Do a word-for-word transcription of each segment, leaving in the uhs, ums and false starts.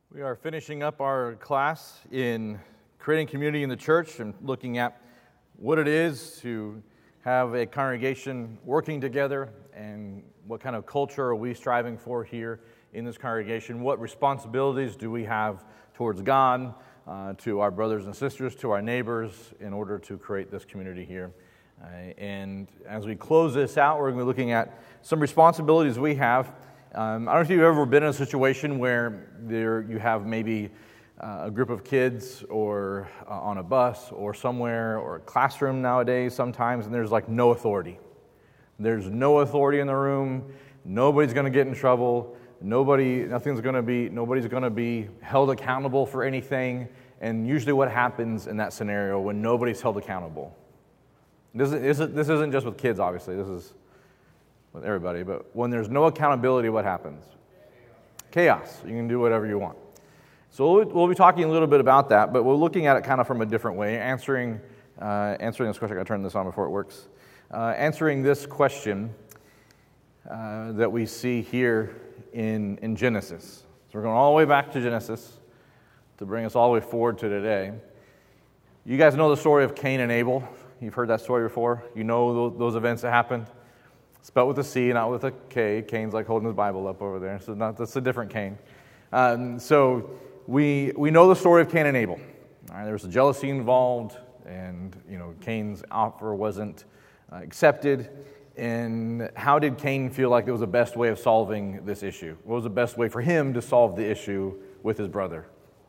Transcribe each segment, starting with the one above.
We are finishing up our class in creating community in the church and looking at what it is to have a congregation working together and what kind of culture are we striving for here in this congregation. What responsibilities do we have towards God, uh, to our brothers and sisters, to our neighbors in order to create this community here. Uh, and as we close this out, we're going to be looking at some responsibilities we have. Um, I don't know if you've ever been in a situation where there you have maybe uh, a group of kids or uh, on a bus or somewhere or a classroom nowadays sometimes, and there's like no authority. There's no authority in the room. Nobody's going to get in trouble. Nobody, nothing's going to be, nobody's going to be held accountable for anything. And usually what happens in that scenario when nobody's held accountable? This isn't, this isn't just with kids, obviously. This is with everybody, but when there's no accountability, what happens? Chaos. You can do whatever you want. So we'll, we'll be talking a little bit about that, but we're looking at it kind of from a different way, answering uh, answering this question. I got to turn this on before it works. Uh, answering this question uh, that we see here in, in Genesis. So we're going all the way back to Genesis to bring us all the way forward to today. You guys know the story of Cain and Abel. You've heard that story before. You know those, those events that happened. Spelled with a C, not with a K. Cain's like holding his Bible up over there. So not, that's a different Cain. Um, so we we know the story of Cain and Abel. All right, there was a jealousy involved, and you know Cain's offer wasn't uh, accepted. And how did Cain feel like it was the best way of solving this issue? What was the best way for him to solve the issue with his brother?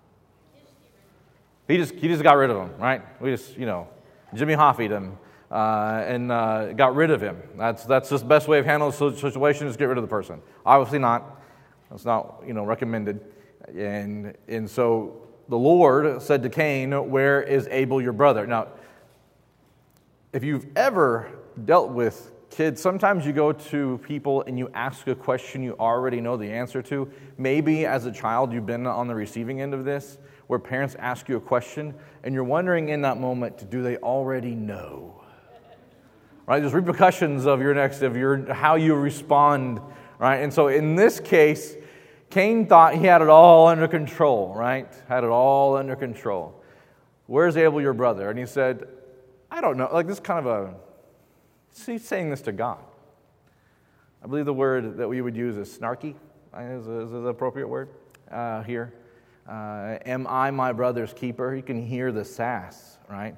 He just he just got rid of him, right? We just you know Jimmy Hoffied him. Uh, and uh, got rid of him. That's that's just the best way of handling the situation is get rid of the person. Obviously not. That's not you know recommended. And and so the Lord said to Cain, "Where is Abel your brother?" Now, if you've ever dealt with kids, sometimes you go to people and you ask a question you already know the answer to. Maybe as a child you've been on the receiving end of this, where parents ask you a question and you're wondering in that moment, do they already know? Right, there's repercussions of your next, of your how you respond, right? And so in this case, Cain thought he had it all under control, right? Had it all under control. Where's Abel, your brother? And he said, I don't know. Like this kind of a, he's saying this to God. I believe the word that we would use is snarky, is, is the appropriate word uh, here. Uh, am I my brother's keeper? You can hear the sass, right?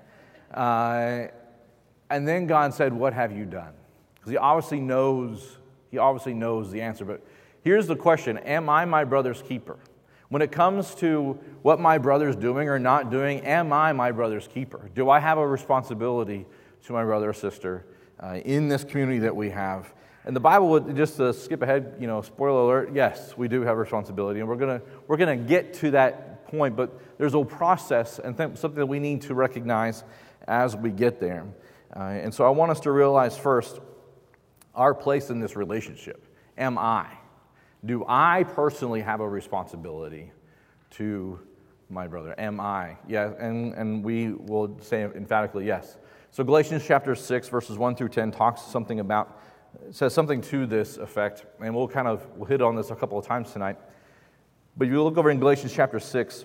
Uh, And then God said, what have you done? Because he obviously knows, he obviously knows the answer. But here's the question, am I my brother's keeper? When it comes to what my brother's doing or not doing, am I my brother's keeper? Do I have a responsibility to my brother or sister uh, in this community that we have? And the Bible would, just to skip ahead, you know, spoiler alert, yes, we do have a responsibility. And we're going to we're gonna get to that point, but there's a process and th- something that we need to recognize as we get there. Uh, and so I want us to realize first our place in this relationship. Am I? Do I personally have a responsibility to my brother? Am I? Yeah, and, and we will say emphatically yes. So Galatians chapter six, verses one through ten talks something about, says something to this effect, and we'll kind of we'll hit on this a couple of times tonight. But if you look over in Galatians chapter six,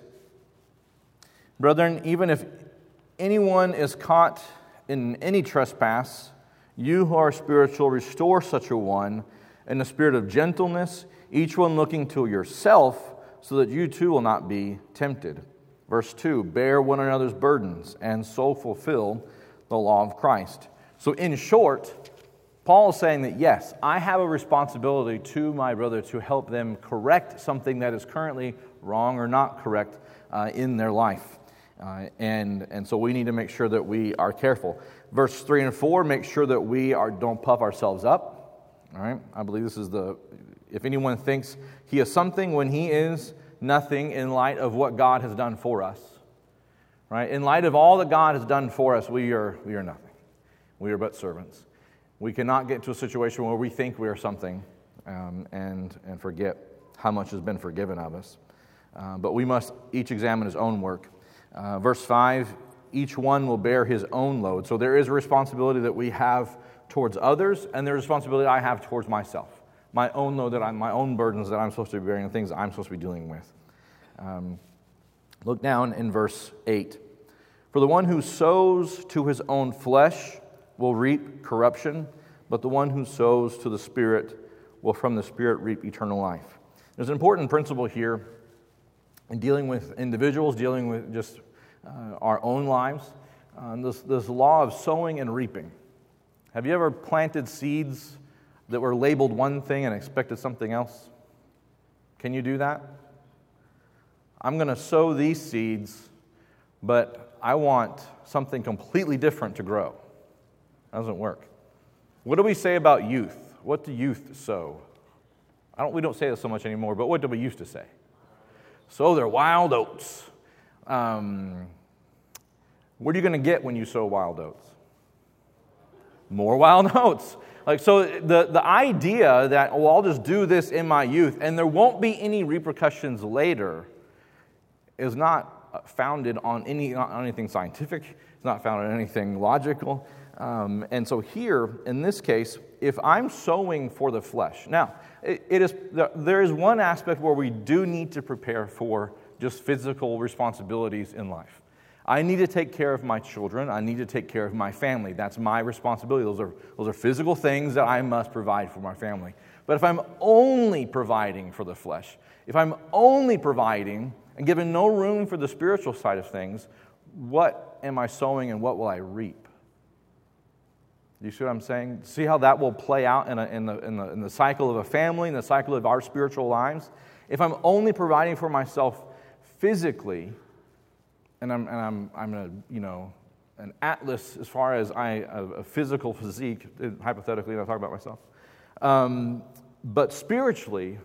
brethren, even if anyone is caught in any trespass, you who are spiritual, restore such a one in the spirit of gentleness, each one looking to yourself, so that you too will not be tempted. Verse two, bear one another's burdens, and so fulfill the law of Christ. So in short, Paul is saying that yes, I have a responsibility to my brother to help them correct something that is currently wrong or not correct uh, in their life. Uh, and and so we need to make sure that we are careful. Verse three and four, make sure that we are don't puff ourselves up. All right, I believe this is the, if anyone thinks he is something when he is nothing in light of what God has done for us. Right, in light of all that God has done for us, we are we are nothing. We are but servants. We cannot get to a situation where we think we are something um, and and forget how much has been forgiven of us. Uh, but we must each examine his own work. Uh, verse five, each one will bear his own load. So there is a responsibility that we have towards others, and there's a responsibility I have towards myself. My own load, that I'm, my own burdens that I'm supposed to be bearing, and things that I'm supposed to be dealing with. Um, look down in verse eight. For the one who sows to his own flesh will reap corruption, but the one who sows to the Spirit will from the Spirit reap eternal life. There's an important principle here in dealing with individuals, dealing with just uh, our own lives. Uh, this, this law of sowing and reaping. Have you ever planted seeds that were labeled one thing and expected something else? Can you do that? I'm going to sow these seeds, but I want something completely different to grow. That doesn't work. What do we say about youth? What do youth sow? I don't. We don't say this so much anymore, but what do we used to say? Sow their wild oats. Um, what are you going to get when you sow wild oats? More wild oats. Like, so the, the idea that, oh, I'll just do this in my youth and there won't be any repercussions later is not founded on any on anything scientific. It's not founded on anything logical. Um, and so here, in this case, if I'm sowing for the flesh, now, it, it is there is one aspect where we do need to prepare for just physical responsibilities in life. I need to take care of my children. I need to take care of my family. That's my responsibility. Those are, those are physical things that I must provide for my family. But if I'm only providing for the flesh, if I'm only providing and giving no room for the spiritual side of things, what am I sowing and what will I reap? Do you see what I'm saying? See how that will play out in, a, in, the, in, the, in the cycle of a family, in the cycle of our spiritual lives? If I'm only providing for myself physically, and I'm and I'm I'm a you know an atlas as far as I a, a physical physique, hypothetically, and I talk about myself, um, but spiritually,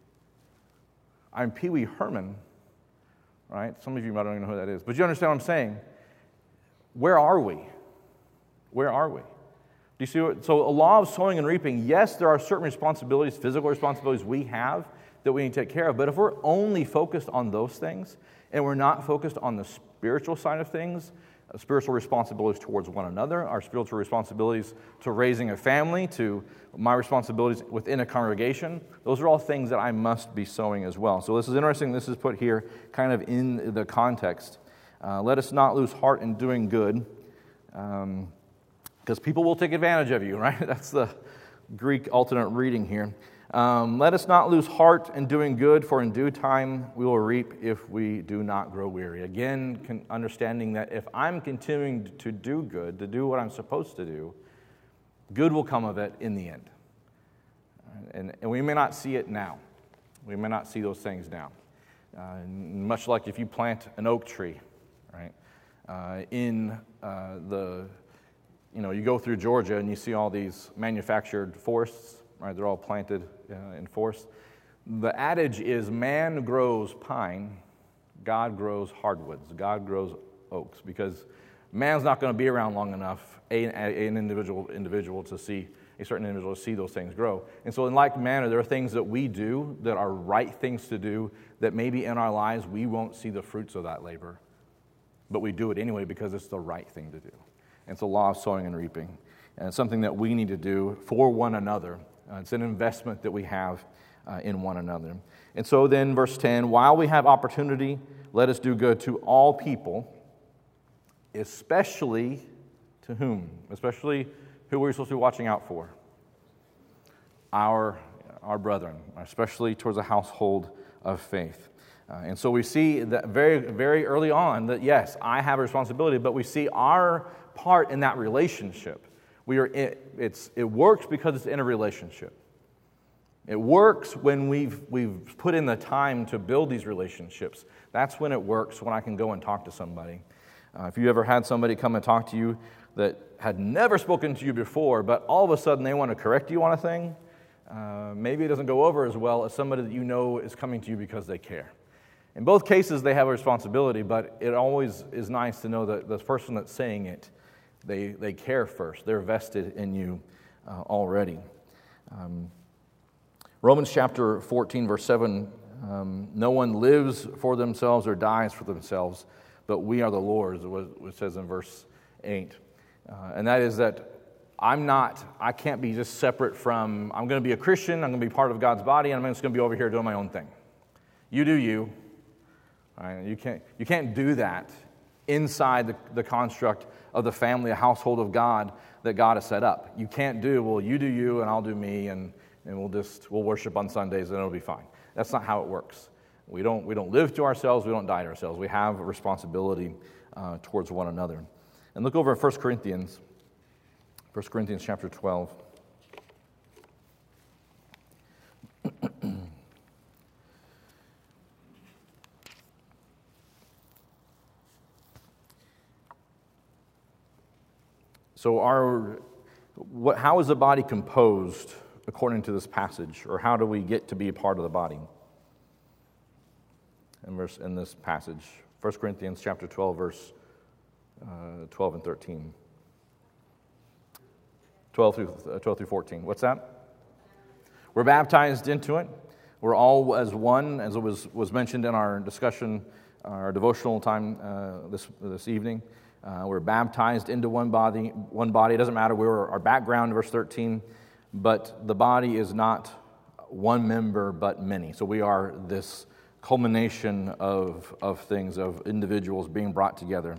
I'm Pee Wee Herman, right? Some of you might not even know who that is, but you understand what I'm saying. Where are we? Where are we? Do you see what? So a law of sowing and reaping. Yes, there are certain responsibilities, physical responsibilities we have that we need to take care of. But if we're only focused on those things and we're not focused on the spiritual side of things, uh, spiritual responsibilities towards one another, our spiritual responsibilities to raising a family, to my responsibilities within a congregation, those are all things that I must be sowing as well. So this is interesting. This is put here kind of in the context. Uh, let us not lose heart in doing good, um, because people will take advantage of you, right? That's the Greek alternate reading here. Um, let us not lose heart in doing good, for in due time we will reap if we do not grow weary. Again, con- understanding that if I'm continuing to do good, to do what I'm supposed to do, good will come of it in the end. And, and we may not see it now. We may not see those things now. Uh, much like if you plant an oak tree, right? Uh, in uh, the, you know, you go through Georgia and you see all these manufactured forests. Right, they're all planted uh, in forests. The adage is man grows pine, God grows hardwoods, God grows oaks, because man's not going to be around long enough, a, a, an individual individual to see, a certain individual to see those things grow. And so in like manner, there are things that we do that are right things to do that maybe in our lives we won't see the fruits of that labor, but we do it anyway because it's the right thing to do. And it's a law of sowing and reaping. And it's something that we need to do for one another. Uh, it's an investment that we have uh, in one another. And so then, verse ten, while we have opportunity, let us do good to all people, especially to whom? Especially who we're supposed to be watching out for? Our, our brethren, especially towards the household of faith. Uh, and so we see that very, very early on that, yes, I have a responsibility, but we see our part in that relationship. We are in, it's, it works because it's in a relationship. It works when we've, we've put in the time to build these relationships. That's when it works, when I can go and talk to somebody. Uh, if you ever had somebody come and talk to you that had never spoken to you before, but all of a sudden they want to correct you on a thing, uh, maybe it doesn't go over as well as somebody that you know is coming to you because they care. In both cases, they have a responsibility, but it always is nice to know that the person that's saying it, They they care first. They're vested in you uh, already. Um, Romans chapter fourteen, verse seven, um, no one lives for themselves or dies for themselves, but we are the Lord's, what it says in verse eight. Uh, and that is that I'm not, I can't be just separate from, I'm going to be a Christian, I'm going to be part of God's body, and I'm just going to be over here doing my own thing. You do you. Right? You can't, you can't do that inside the, the construct of the family, a household of God that God has set up. You can't do, well, you do you and I'll do me, and, and we'll just we'll worship on Sundays and it'll be fine. That's not how it works. We don't we don't live to ourselves. We don't die to ourselves. We have a responsibility uh, towards one another. And look over at First Corinthians, First Corinthians chapter twelve. So our, what, how is the body composed according to this passage? Or how do we get to be a part of the body? In, verse, in this passage, First Corinthians chapter twelve, verse uh, twelve and thirteen. twelve through, uh, twelve through fourteen. What's that? We're baptized into it. We're all as one, as it was, was mentioned in our discussion, our devotional time uh, this, this evening. Uh, we're baptized into one body. One body. It doesn't matter where our background, verse thirteen, but the body is not one member, but many. So we are this culmination of of things, of individuals being brought together.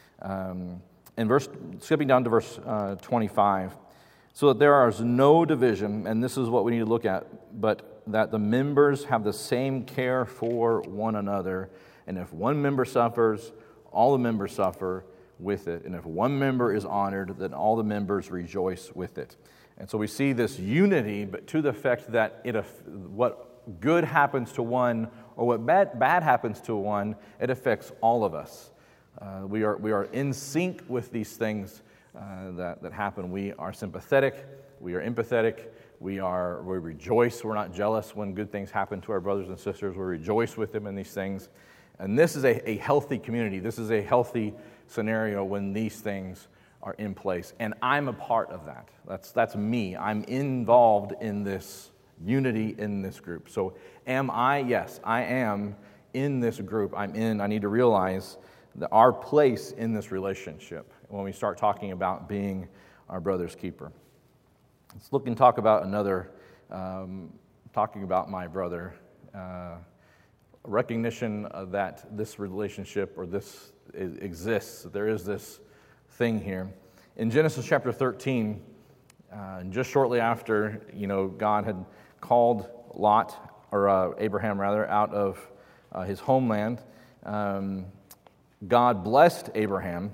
Um, and verse, skipping down to verse uh, twenty-five, so that there is no division, and this is what we need to look at, but that the members have the same care for one another, and if one member suffers, all the members suffer with it. And if one member is honored, then all the members rejoice with it. And so we see this unity, but to the effect that it, what good happens to one or what bad, bad happens to one, it affects all of us. Uh, we are we are in sync with these things uh, that, that happen. We are sympathetic. We are empathetic. We are we rejoice. We're not jealous when good things happen to our brothers and sisters. We rejoice with them in these things. And this is a, a healthy community. This is a healthy scenario when these things are in place. And I'm a part of that. That's that's me. I'm involved in this unity in this group. So am I? Yes, I am in this group. I'm in. I need to realize that our place in this relationship when we start talking about being our brother's keeper. Let's look and talk about another, um, talking about my brother. Uh, recognition of that this relationship or this exists. There is this thing here. In Genesis chapter thirteen, uh, just shortly after, you know, God had called Lot, or uh, Abraham rather, out of uh, his homeland, um, God blessed Abraham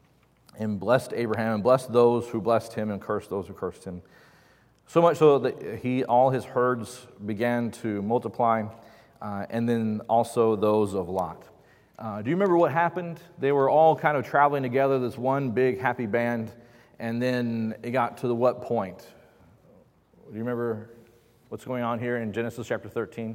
and blessed Abraham and blessed those who blessed him and cursed those who cursed him. So much so that he, all his herds began to multiply, uh, and then also those of Lot. Uh, do you remember what happened? They were all kind of traveling together, this one big happy band, and then it got to the what point? Do you remember what's going on here in Genesis chapter thirteen?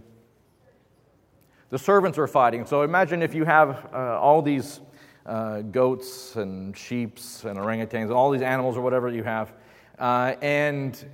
The servants are fighting. So imagine if you have uh, all these uh, goats and sheep and orangutans, all these animals or whatever you have, uh, and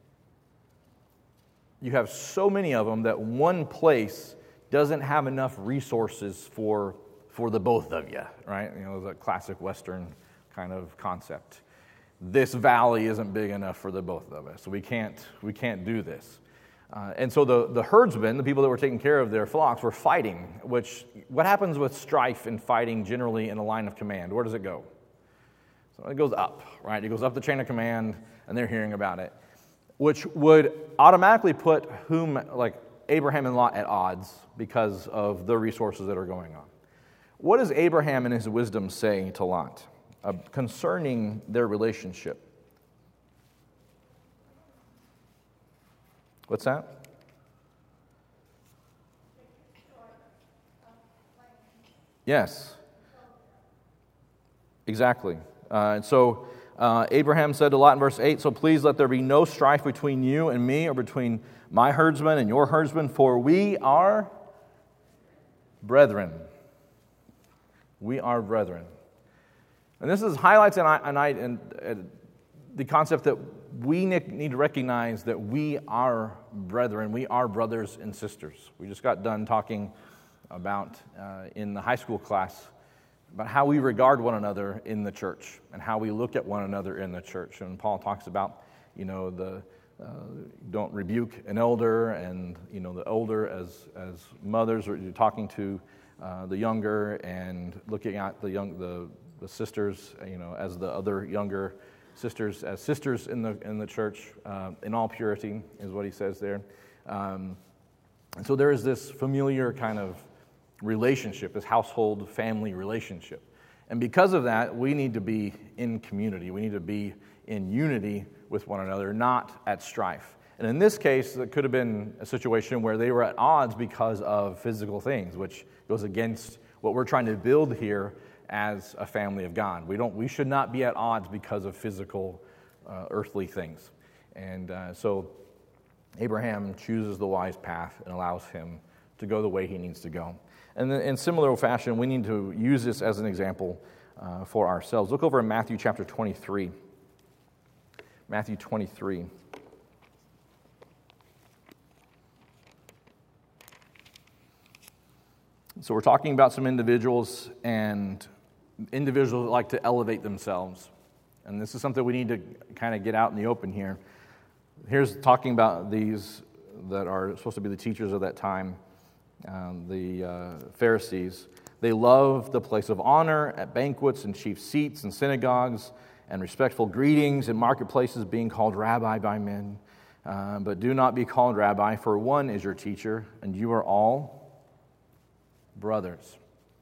you have so many of them that one place doesn't have enough resources for for the both of you, right? You know, the classic Western kind of concept. This valley isn't big enough for the both of us, so we can't we can't do this. Uh, and so the, the herdsmen, the people that were taking care of their flocks, were fighting, which, what happens with strife and fighting generally in a line of command? Where does it go? So it goes up, right? It goes up the chain of command, and they're hearing about it, which would automatically put whom, like Abraham and Lot, at odds because of the resources that are going on. What does Abraham in his wisdom say to Lot uh, concerning their relationship? What's that? Yes. Exactly. Uh, and so uh, Abraham said to Lot in verse eight, "So please let there be no strife between you and me, or between my herdsmen and your herdsmen, for we are brethren." We are brethren. And this is highlights and, and, and, and the concept that we need to recognize that we are brethren. We are brothers and sisters. We just got done talking about uh, in the high school class about how we regard one another in the church and how we look at one another in the church. And Paul talks about, you know, the uh, don't rebuke an elder, and, you know, the elder as as mothers, or you're talking to uh, the younger and looking at the young the, the sisters, you know, as the other younger sisters, as sisters in the in the church, uh, in all purity, is what he says there. Um, and so there is this familiar kind of relationship, this household family relationship. And because of that, we need to be in community. We need to be in unity with one another, not at strife. And in this case, it could have been a situation where they were at odds because of physical things, which goes against what we're trying to build here as a family of God. We don't. We should not be at odds because of physical, uh, earthly things. And uh, so Abraham chooses the wise path and allows him to go the way he needs to go. And then in similar fashion, we need to use this as an example uh, for ourselves. Look over in Matthew chapter twenty-three. Matthew twenty-three. So we're talking about some individuals, and individuals like to elevate themselves. And this is something we need to kind of get out in the open here. Here's talking about these that are supposed to be the teachers of that time, um, the uh, Pharisees. They love the place of honor at banquets and chief seats and synagogues and respectful greetings in marketplaces, being called rabbi by men. Uh, but do not be called rabbi, for one is your teacher, and you are all brothers.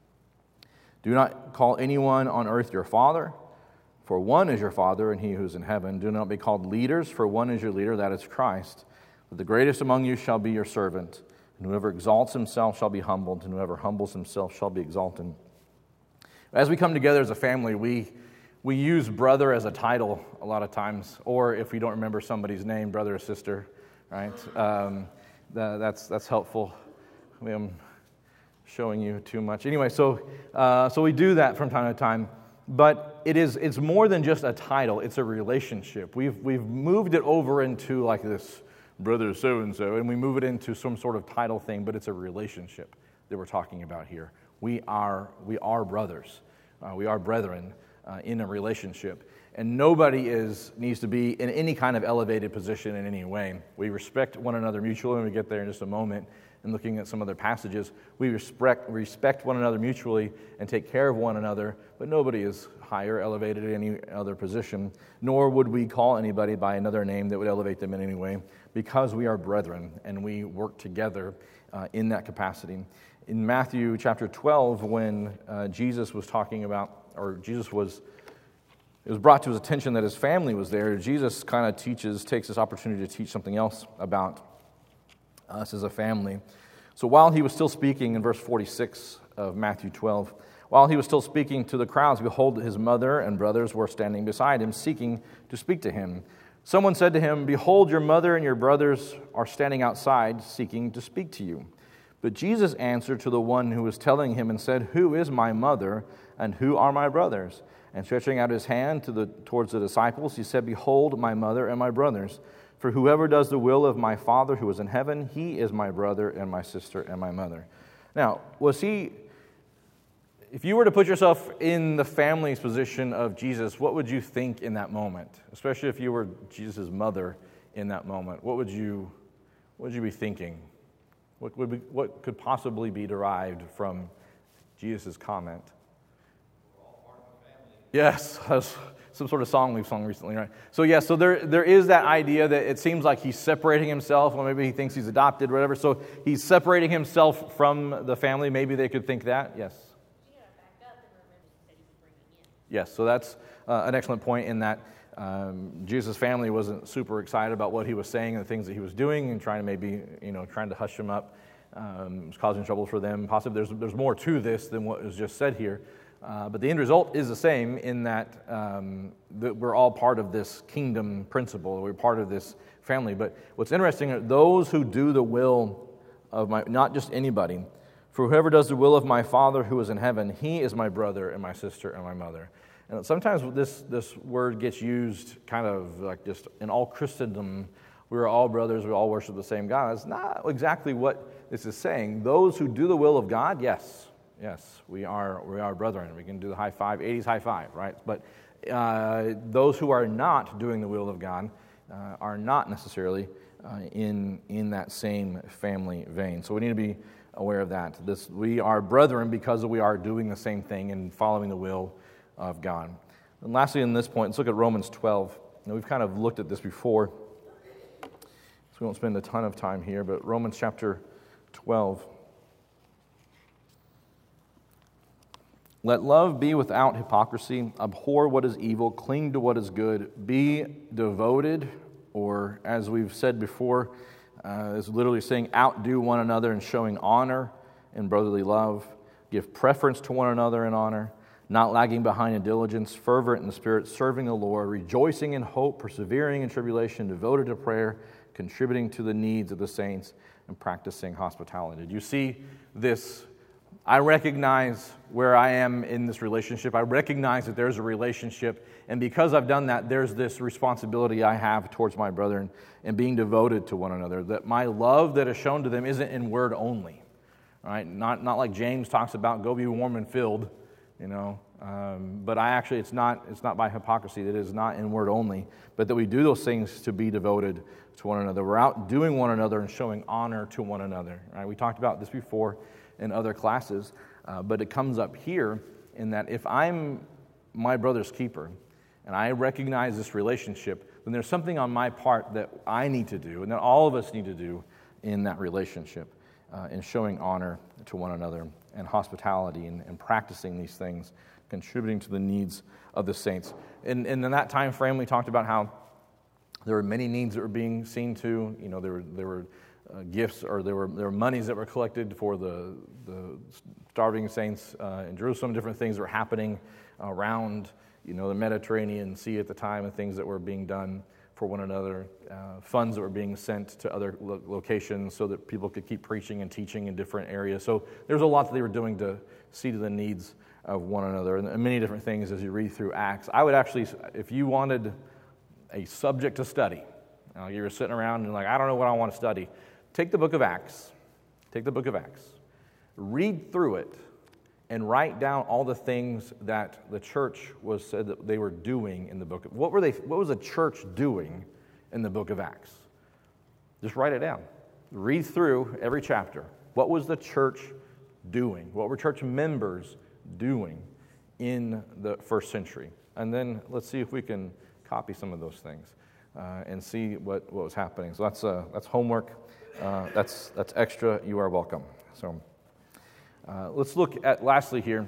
Do not call anyone on earth your father, for one is your Father, and he who is in heaven. Do not be called leaders, for one is your leader, that is Christ. But the greatest among you shall be your servant. And whoever exalts himself shall be humbled, and whoever humbles himself shall be exalted. As we come together as a family, we we use brother as a title a lot of times, or if we don't remember somebody's name, brother or sister, right? Um, that, that's that's helpful. I'm showing you too much. Anyway, so uh, so we do that from time to time. But it is it's more than just a title, it's a relationship. We've we've moved it over into like this brother so-and-so, and we move it into some sort of title thing, but it's a relationship that we're talking about here. We are we are brothers. Uh, we are brethren uh, in a relationship. And nobody is needs to be in any kind of elevated position in any way. We respect one another mutually, and we get there in just a moment. And looking at some other passages, we respect respect one another mutually and take care of one another, but nobody is higher, elevated in any other position, nor would we call anybody by another name that would elevate them in any way, because we are brethren and we work together uh, in that capacity. In Matthew chapter twelve, when uh, Jesus was talking about, or Jesus was, it was brought to his attention that his family was there, Jesus kind of teaches, takes this opportunity to teach something else about us as a family. So while he was still speaking in verse forty-six of Matthew twelve, while he was still speaking to the crowds, behold, his mother and brothers were standing beside him, seeking to speak to him. Someone said to him, behold, your mother and your brothers are standing outside, seeking to speak to you. But Jesus answered to the one who was telling him and said, who is my mother and who are my brothers? And stretching out his hand to the towards the disciples, he said, behold, my mother and my brothers. For whoever does the will of my Father who is in heaven, he is my brother and my sister and my mother. Now, was he, if you were to put yourself in the family's position of Jesus, what would you think in that moment? Especially if you were Jesus' mother in that moment. What would you, what would you be thinking? What would be, what could possibly be derived from Jesus' comment? We're all part of the family. Yes, that's some sort of song we've sung recently, right? So yeah, so there there is that idea that it seems like he's separating himself, or maybe he thinks he's adopted, whatever. So he's separating himself from the family. Maybe they could think that. Yes. Yeah, back up and remember he said he was bringing in. Yes. So that's uh, an excellent point in that um, Jesus' family wasn't super excited about what he was saying and the things that he was doing, and trying to maybe you know trying to hush him up. Um, it was causing trouble for them. Possibly there's there's more to this than what was just said here. Uh, but the end result is the same in that, um, that we're all part of this kingdom principle. We're part of this family. But what's interesting are those who do the will of my, not just anybody, for whoever does the will of my Father who is in heaven, he is my brother and my sister and my mother. And sometimes this, this word gets used kind of like just in all Christendom, we're all brothers, we all worship the same God. That's not exactly what this is saying. Those who do the will of God, yes. Yes, we are we are brethren. We can do the high five, eighties high five, right? But uh, those who are not doing the will of God uh, are not necessarily uh, in in that same family vein. So we need to be aware of that. This, we are brethren because we are doing the same thing and following the will of God. And lastly, in this point, let's look at Romans twelve. Now, we've kind of looked at this before, so we won't spend a ton of time here, but Romans chapter twelve. Let love be without hypocrisy. Abhor what is evil. Cling to what is good. Be devoted, or as we've said before, uh, is literally saying outdo one another in showing honor and brotherly love. Give preference to one another in honor, not lagging behind in diligence, fervent in the spirit, serving the Lord, rejoicing in hope, persevering in tribulation, devoted to prayer, contributing to the needs of the saints, and practicing hospitality. Did you see this? I recognize where I am in this relationship. I recognize that there's a relationship, and because I've done that, there's this responsibility I have towards my brethren and being devoted to one another, that my love that is shown to them isn't in word only, right? Not, not like James talks about, go be warm and filled, you know, um, but I actually, it's not, it's not by hypocrisy, that it is not in word only, but that we do those things to be devoted to one another. We're out doing one another and showing honor to one another, right? We talked about this before in other classes, uh, but it comes up here in that if I'm my brother's keeper and I recognize this relationship, then there's something on my part that I need to do and that all of us need to do in that relationship, uh, in showing honor to one another and hospitality and, and practicing these things, contributing to the needs of the saints. And, and in that time frame, we talked about how there were many needs that were being seen to. You know, there were there were uh, gifts, or there were there were monies that were collected for the the starving saints uh, in Jerusalem. Different things were happening around, you know, the Mediterranean Sea at the time, and things that were being done for one another. Uh, funds that were being sent to other lo- locations so that people could keep preaching and teaching in different areas. So there's a lot that they were doing to see to the needs of one another, and many different things as you read through Acts. I would actually, if you wanted a subject to study, you know, you're sitting around and like, I don't know what I want to study, take the book of Acts. Take the book of Acts. Read through it and write down all the things that the church was said that they were doing in the book of, what were they, what was the church doing in the book of Acts? Just write it down. Read through every chapter. What was the church doing? What were church members doing in the first century? And then let's see if we can copy some of those things uh, and see what, what was happening. So that's uh, that's homework. Uh, that's that's extra. You are welcome. So uh, let's look at lastly here.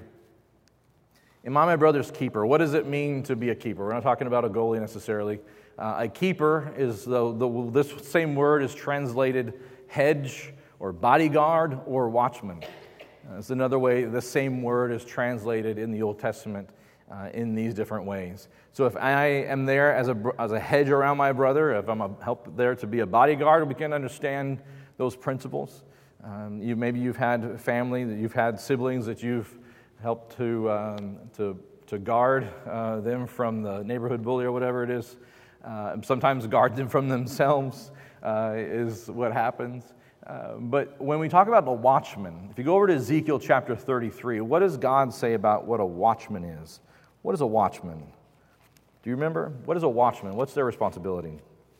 Am I my brother's keeper? What does it mean to be a keeper? We're not talking about a goalie necessarily. Uh, a keeper is the, the this same word is translated hedge or bodyguard or watchman. Uh, it's another way the same word is translated in the Old Testament uh, in these different ways. So if I am there as a as a hedge around my brother, if I'm a help there to be a bodyguard, we can understand those principles. Um, you maybe you've had family, that you've had siblings that you've helped to um, to to guard uh, them from the neighborhood bully or whatever it is. Uh, sometimes guard them from themselves uh, is what happens. Uh, but when we talk about the watchman, if you go over to Ezekiel chapter thirty-three, what does God say about what a watchman is? What is a watchman? Do you remember? What is a watchman? What's their responsibility?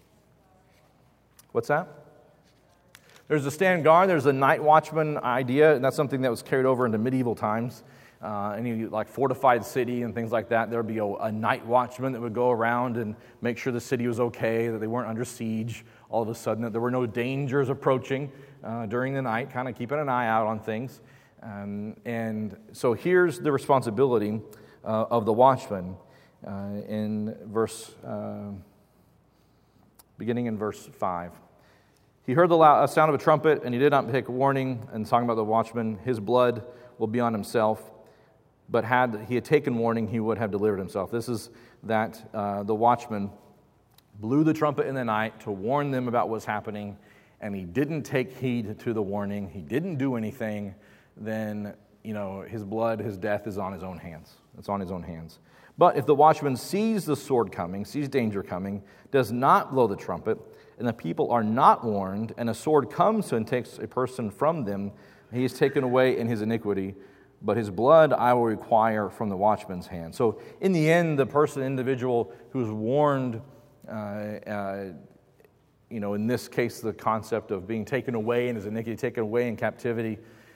What's that? There's a stand guard, there's a night watchman idea, and that's something that was carried over into medieval times. Uh, any like fortified city and things like that, there would be a, a night watchman that would go around and make sure the city was okay, that they weren't under siege all of a sudden, that there were no dangers approaching uh, during the night, kind of keeping an eye out on things. Um, and so here's the responsibility uh, of the watchman uh, in verse, uh, beginning in verse five. He heard the loud, sound of a trumpet, and he did not take warning. And talking about the watchman, his blood will be on himself. But had he had taken warning, he would have delivered himself. This is that uh, the watchman blew the trumpet in the night to warn them about what's happening, and he didn't take heed to the warning. He didn't do anything. Then, you know, his blood, his death is on his own hands. It's on his own hands. But if the watchman sees the sword coming, sees danger coming, does not blow the trumpet, and the people are not warned, and a sword comes and takes a person from them, he is taken away in his iniquity, but his blood I will require from the watchman's hand. So in the end, the person, individual who's warned, uh, uh, you know, in this case, the concept of being taken away in his iniquity, taken away in captivity,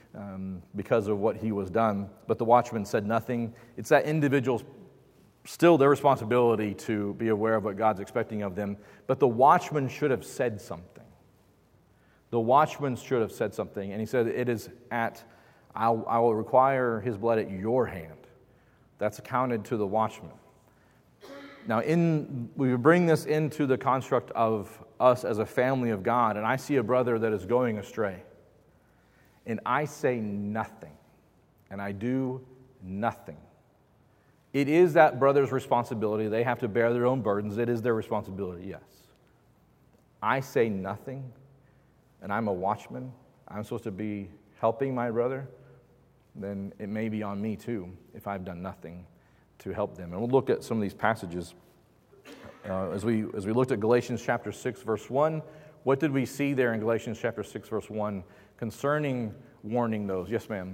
um, because of what he was done. But the watchman said nothing. It's that individual's still their responsibility to be aware of what God's expecting of them. But the watchman should have said something. The watchman should have said something. And he said, it is at, I'll, I will require his blood at your hand. That's accounted to the watchman. Now, in we bring this into the construct of us as a family of God, and I see a brother that is going astray, and I say nothing, and I do nothing. It is that brother's responsibility. They have to bear their own burdens. It is their responsibility, yes. I say nothing, and I'm a watchman. I'm supposed to be helping my brother. Then it may be on me too if I've done nothing to help them. And we'll look at some of these passages. Uh, as we as we looked at Galatians chapter six, verse one, what did we see there in Galatians chapter six, verse one concerning warning those? Yes, ma'am.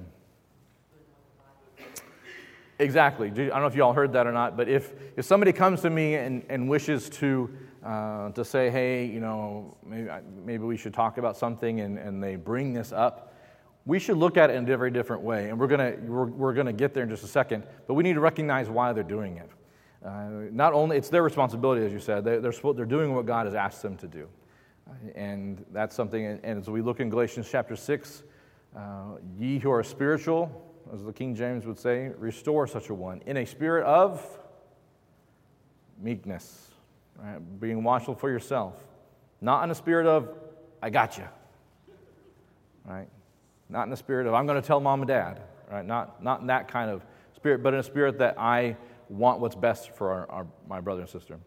Exactly. I don't know if you all heard that or not, but if, if somebody comes to me and, and wishes to uh, to say, hey, you know, maybe, maybe we should talk about something, and, and they bring this up, we should look at it in a very different way. And we're gonna we're, we're gonna get there in just a second, but we need to recognize why they're doing it. Uh, not only it's their responsibility, as you said, they, they're they're doing what God has asked them to do, uh, and that's something. And, and as we look in Galatians chapter six, uh, ye who are spiritual, as the King James would say, restore such a one in a spirit of meekness, right? Being watchful for yourself, not in a spirit of I got you, right? Not in the spirit of I'm going to tell mom and dad, right? Not not in that kind of spirit, but in a spirit that I want what's best for our, our, my brother and sister.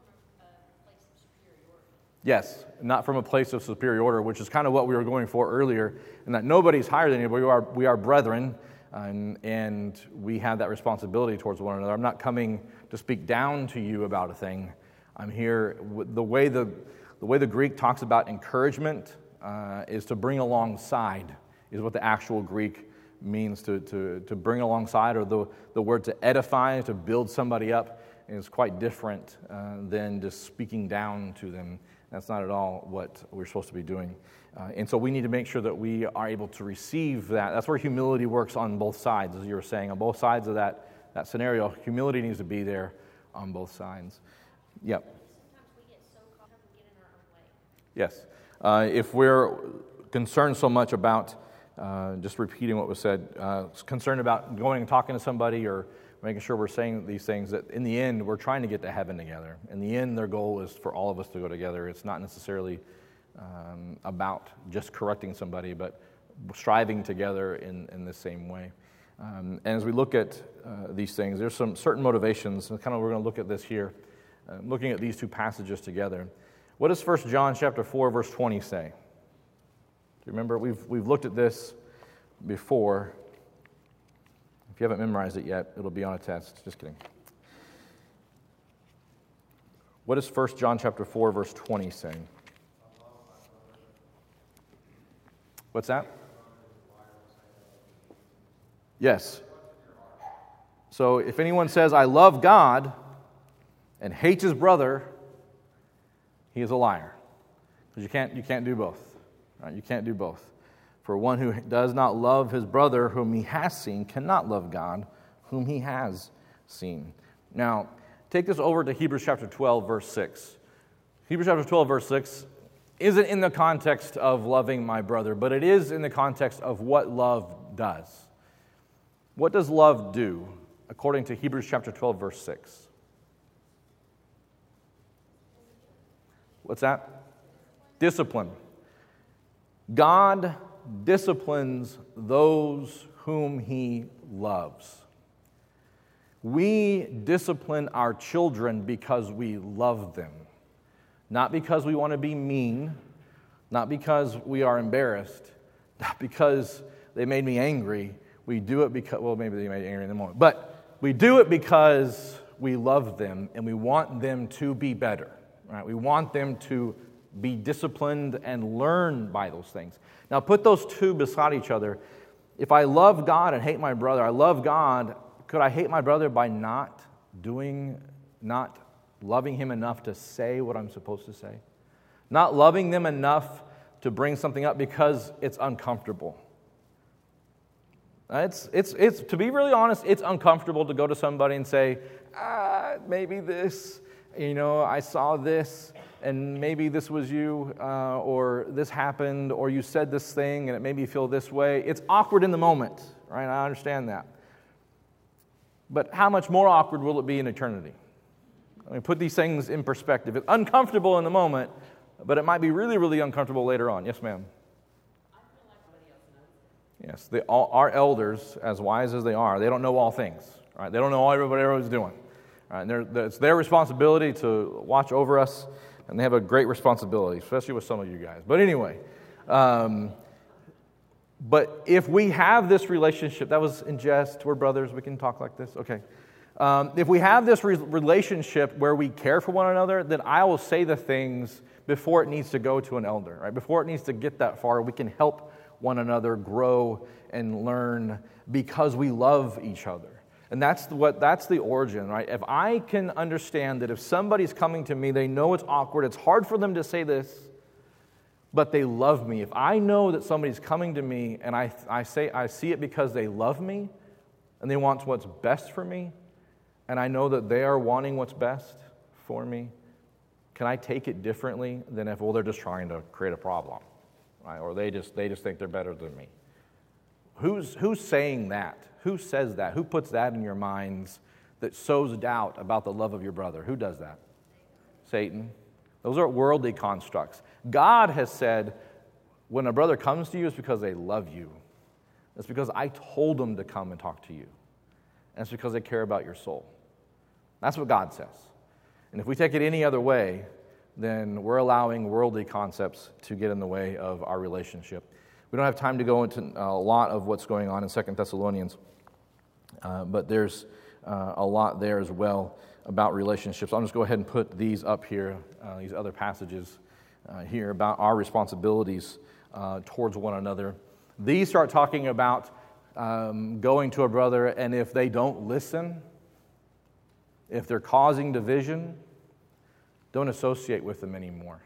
Yes, not from a place of superiority, which is kind of what we were going for earlier, and that nobody's higher than you, but we are we are brethren, and, and we have that responsibility towards one another. I'm not coming to speak down to you about a thing. I'm here the way the the way the Greek talks about encouragement uh, is to bring alongside. Is what the actual Greek means, to, to, to bring alongside, or the, the word to edify, to build somebody up, is quite different uh, than just speaking down to them. That's not at all what we're supposed to be doing. Uh, and so we need to make sure that we are able to receive that. That's where humility works on both sides, as you were saying. On both sides of that, that scenario, humility needs to be there on both sides. Yep. Sometimes we get so caught up and get in our own way. Yes. Uh, if we're concerned so much about Uh, just repeating what was said, uh, concerned about going and talking to somebody or making sure we're saying these things, that in the end, we're trying to get to heaven together. In the end, their goal is for all of us to go together. It's not necessarily um, about just correcting somebody, but striving together in, in the same way. Um, and as we look at uh, these things, there's some certain motivations, and kind of we're going to look at this here, uh, looking at these two passages together. What does First John chapter four, verse twenty say? Remember, we've we've looked at this before. If you haven't memorized it yet, it'll be on a test. Just kidding. What does First John chapter four, verse twenty say? What's that? Yes. So if anyone says, I love God, and hates his brother, he is a liar. Because you can't you can't do both. Right? You can't do both. For one who does not love his brother whom he has seen cannot love God whom he has seen. Now, take this over to Hebrews chapter twelve, verse six. Hebrews chapter twelve, verse six isn't in the context of loving my brother, but it is in the context of what love does. What does love do, according to Hebrews chapter twelve, verse six? What's that? Discipline. God disciplines those whom he loves. We discipline our children because we love them. Not because we want to be mean, not because we are embarrassed, not because they made me angry. We do it because, well, maybe they made me angry in the moment, but we do it because we love them and we want them to be better, right? We want them to be disciplined and learn by those things. Now, put those two beside each other. If I love God and hate my brother, I love God, could I hate my brother by not doing, not loving him enough to say what I'm supposed to say? Not loving them enough to bring something up because it's uncomfortable. It's, it's, it's, to be really honest, it's uncomfortable to go to somebody and say, ah, maybe this, you know, I saw this, and maybe this was you, uh, or this happened, or you said this thing, and it made me feel this way. It's awkward in the moment, right? I understand that. But how much more awkward will it be in eternity? I mean, put these things in perspective. It's uncomfortable in the moment, but it might be really, really uncomfortable later on. Yes, ma'am? I feel like nobody else knows. Yes, they, all, our elders, as wise as they are, they don't know all things, right? They don't know all everybody everybody's doing. Right? And they're, they're, it's their responsibility to watch over us, and they have a great responsibility, especially with some of you guys. But anyway, um, but if we have this relationship, that was in jest, we're brothers, we can talk like this, okay. Um, if we have this re- relationship where we care for one another, then I will say the things before it needs to go to an elder, right? Before it needs to get that far, we can help one another grow and learn because we love each other. And that's what that's the origin, right? If I can understand that if somebody's coming to me, they know it's awkward, it's hard for them to say this, but they love me. If I know that somebody's coming to me and I I say I see it because they love me and they want what's best for me, and I know that they are wanting what's best for me, can I take it differently than if, well, they're just trying to create a problem, right? Or they just they just think they're better than me? Who's who's saying that? Who says that? Who puts that in your minds that sows doubt about the love of your brother? Who does that? Satan. Those are worldly constructs. God has said, when a brother comes to you, it's because they love you. It's because I told them to come and talk to you. And it's because they care about your soul. That's what God says. And if we take it any other way, then we're allowing worldly concepts to get in the way of our relationship. We don't have time to go into a lot of what's going on in Second Thessalonians, uh, but there's uh, a lot there as well about relationships. I'll just go ahead and put these up here, uh, these other passages uh, here about our responsibilities uh, towards one another. These start talking about um, going to a brother, and if they don't listen, if they're causing division, don't associate with them anymore.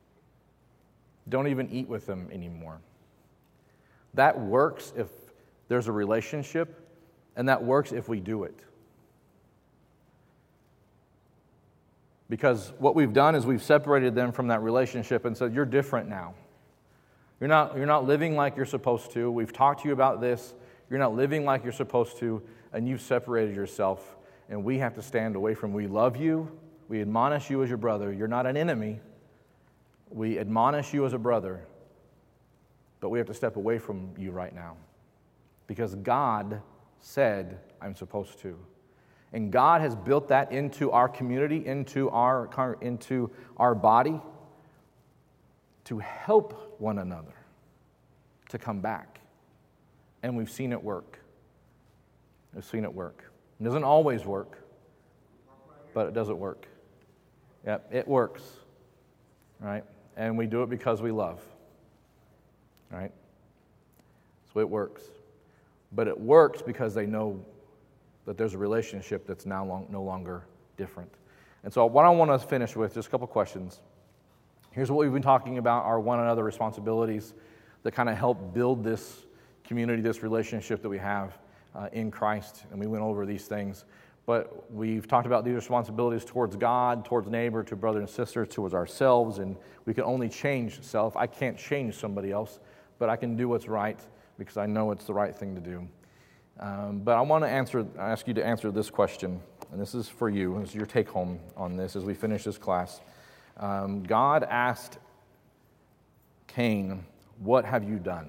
Don't even eat with them anymore. That works if there's a relationship, and that works if we do it. Because what we've done is we've separated them from that relationship and said, you're different now. You're not, you're not living like you're supposed to. We've talked to you about this. You're not living like you're supposed to, and you've separated yourself, and we have to stand away from. We love you. We admonish you as your brother. You're not an enemy. We admonish you as a brother. But we have to step away from you right now because God said I'm supposed to. And God has built that into our community, into our, into our body to help one another to come back. And we've seen it work. We've seen it work. It doesn't always work, but it doesn't work. Yep, it works, right? And we do it because we love. Right? So it works. But it works because they know that there's a relationship that's now long, no longer different. And so what I want to finish with, just a couple questions. Here's what we've been talking about, our one another responsibilities that kind of help build this community, this relationship that we have uh, in Christ. And we went over these things. But we've talked about these responsibilities towards God, towards neighbor, to brothers and sisters, towards ourselves. And we can only change self. I can't change somebody else, but I can do what's right because I know it's the right thing to do. Um, but I want to answer, ask you to answer this question, and this is for you. This is your take-home on this as we finish this class. Um, God asked Cain, "What have you done?"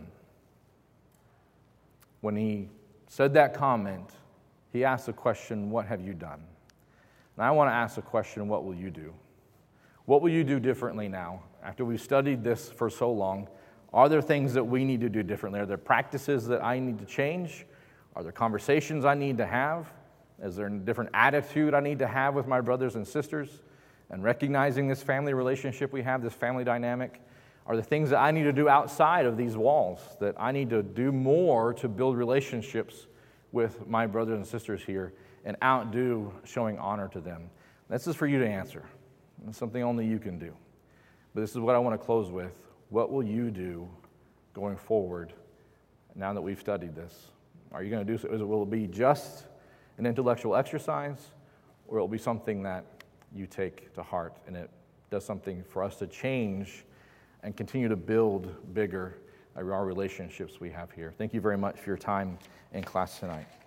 When he said that comment, he asked the question, "What have you done?" And I want to ask the question, what will you do? What will you do differently now? After we've studied this for so long, are there things that we need to do differently? Are there practices that I need to change? Are there conversations I need to have? Is there a different attitude I need to have with my brothers and sisters? And recognizing this family relationship we have, this family dynamic, are there things that I need to do outside of these walls, that I need to do more to build relationships with my brothers and sisters here and outdo showing honor to them? This is for you to answer. It's something only you can do. But this is what I want to close with. What will you do going forward now that we've studied this? Are you going to do so? Will it be just an intellectual exercise, or it will be something that you take to heart and it does something for us to change and continue to build bigger our relationships we have here? Thank you very much for your time in class tonight.